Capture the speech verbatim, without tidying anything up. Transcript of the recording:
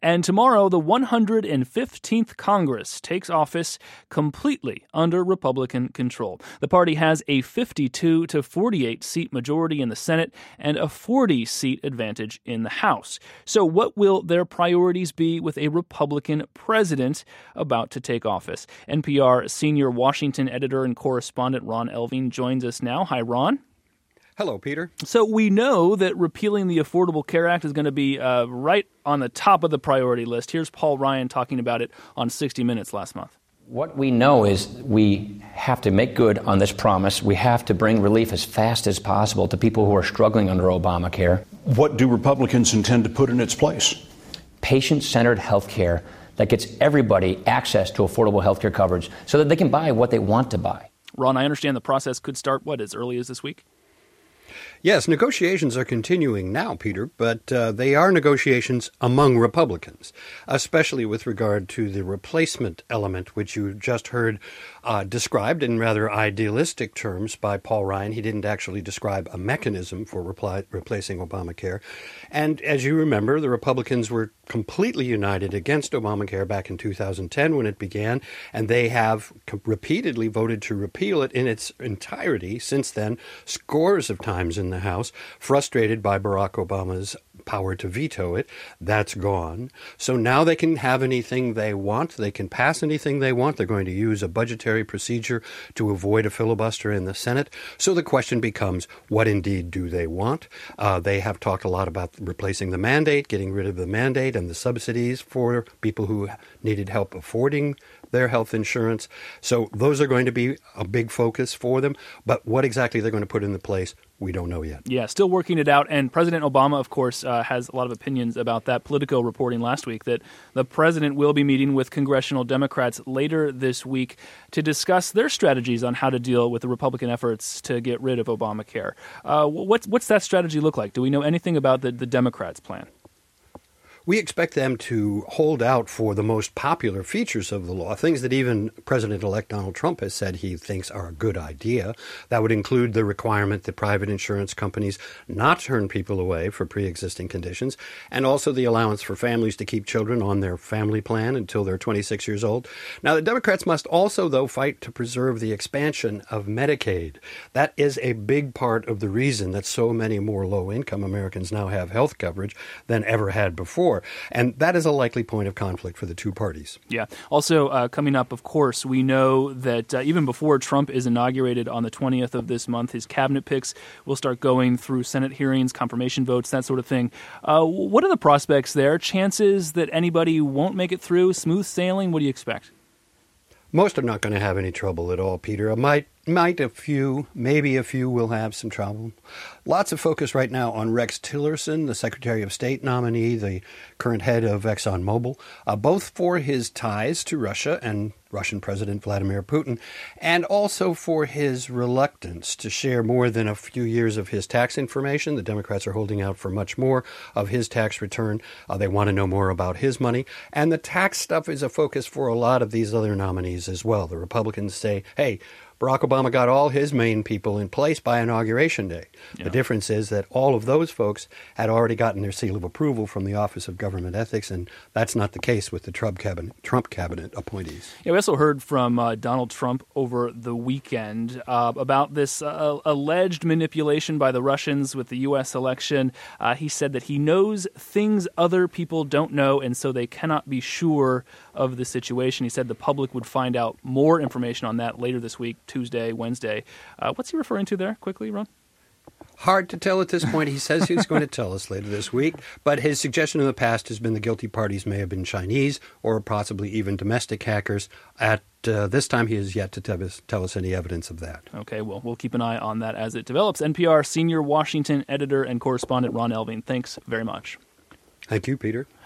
And tomorrow, the one hundred fifteenth Congress takes office completely under Republican control. The party has a fifty-two to forty-eight seat majority in the Senate and a forty seat advantage in the House. So what will their priorities be with a Republican president about to take office? N P R senior Washington editor and correspondent Ron Elving joins us now. Hi, Ron. Hello, Peter. So we know that repealing the Affordable Care Act is going to be uh, right on the top of the priority list. Here's Paul Ryan talking about it on sixty minutes last month. What we know is we have to make good on this promise. We have to bring relief as fast as possible to people who are struggling under Obamacare. What do Republicans intend to put in its place? Patient-centered health care that gets everybody access to affordable health care coverage so that they can buy what they want to buy. Ron, I understand the process could start, what, as early as this week? Yes, negotiations are continuing now, Peter, but uh, they are negotiations among Republicans, especially with regard to the replacement element, which you just heard uh, described in rather idealistic terms by Paul Ryan. He didn't actually describe a mechanism for reply, replacing Obamacare. And as you remember, the Republicans were completely united against Obamacare back in two thousand ten when it began, and they have repeatedly voted to repeal it in its entirety since then, scores of times in the House, frustrated by Barack Obama's power to veto it. That's gone. So now they can have anything they want. They can pass anything they want. They're going to use a budgetary procedure to avoid a filibuster in the Senate. So the question becomes, what indeed do they want? Uh, they have talked a lot about replacing the mandate, getting rid of the mandate and the subsidies for people who needed help affording their health insurance. So those are going to be a big focus for them. But what exactly they're going to put into place, we don't know yet. Yeah, still working it out. And President Obama, of course, uh, has a lot of opinions about that. Politico reporting last week that the president will be meeting with congressional Democrats later this week to discuss their strategies on how to deal with the Republican efforts to get rid of Obamacare. Uh, what's, what's that strategy look like? Do we know anything about the, the Democrats' plan? We expect them to hold out for the most popular features of the law, things that even President-elect Donald Trump has said he thinks are a good idea. That would include the requirement that private insurance companies not turn people away for pre-existing conditions, and also the allowance for families to keep children on their family plan until they're twenty-six years old. Now, the Democrats must also, though, fight to preserve the expansion of Medicaid. That is a big part of the reason that so many more low-income Americans now have health coverage than ever had before. And that is a likely point of conflict for the two parties. Yeah. Also, uh, coming up, of course, we know that uh, even before Trump is inaugurated on the twentieth of this month, his cabinet picks will start going through Senate hearings, confirmation votes, that sort of thing. Uh, what are the prospects there? Chances that anybody won't make it through? Smooth sailing? What do you expect? Most are not going to have any trouble at all, Peter. A might, might a few, maybe a few will have some trouble. Lots of focus right now on Rex Tillerson, the Secretary of State nominee, the current head of ExxonMobil, uh, both for his ties to Russia and Russian President Vladimir Putin, and also for his reluctance to share more than a few years of his tax information. The Democrats are holding out for much more of his tax return. Uh, they want to know more about his money. And the tax stuff is a focus for a lot of these other nominees as well. The Republicans say, hey, Barack Obama got all his main people in place by Inauguration Day. Yeah. The difference is that all of those folks had already gotten their seal of approval from the Office of Government Ethics, and that's not the case with the Trump cabinet, Trump cabinet appointees. Yeah, we also heard from uh, Donald Trump over the weekend uh, about this uh, alleged manipulation by the Russians with the U S election. Uh, he said that he knows things other people don't know, and so they cannot be sure of the situation. He said the public would find out more information on that later this week, Tuesday, Wednesday. Uh, what's he referring to there, quickly, Ron? Hard to tell at this point. He says he's going to tell us later this week, but his suggestion in the past has been the guilty parties may have been Chinese or possibly even domestic hackers. At uh, this time, he has yet to tell us, tell us any evidence of that. Okay, well, we'll keep an eye on that as it develops. N P R senior Washington editor and correspondent Ron Elving, thanks very much. Thank you, Peter.